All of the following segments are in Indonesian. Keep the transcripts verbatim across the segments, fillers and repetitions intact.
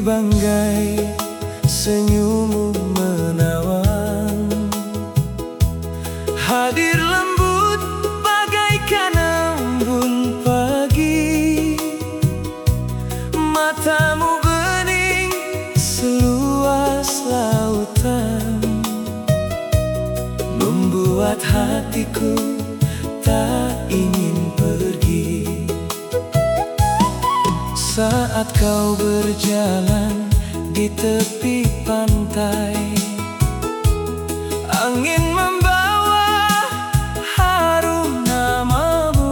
banggai senyummu menawan, hadir lembut bagaikan embun pagi. Matamu bening seluas lautan, membuat hatiku tak ingin pergi. Saat kau berjalan di tepi pantai, angin membawa harum namamu,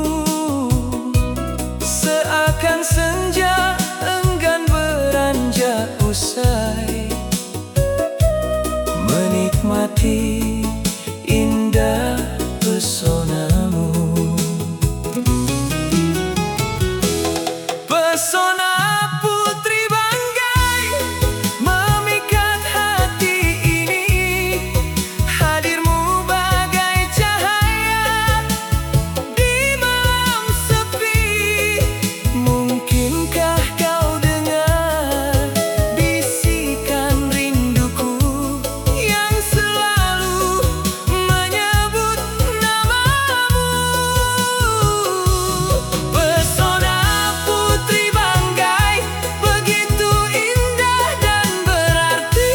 seakan senja enggan beranjak usai, menikmati indah pesonamu. Pesona putri banggai memikat hati ini, hadirmu bagai cahaya di malam sepi. Mungkinkah kau dengar bisikan rinduku yang selalu menyebut namamu. Pesona putri banggai begitu indah dan berarti.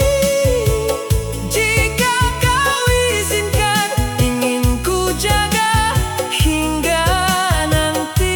Jika kau izinkan, ingin ku jaga hingga nanti.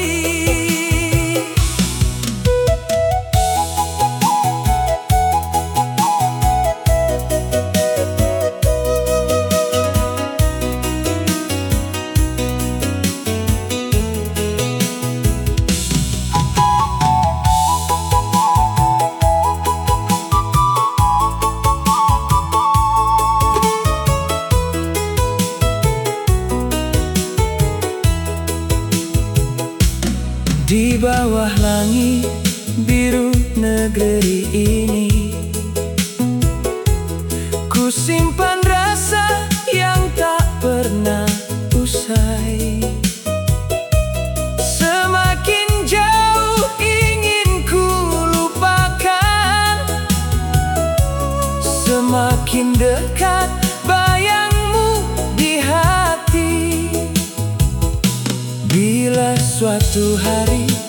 Di bawah langit biru negeri ini, ku simpan rasa yang tak pernah usai. Semakin jauh ingin ku lupakan, semakin dekat bayangmu di hati. Bila suatu hari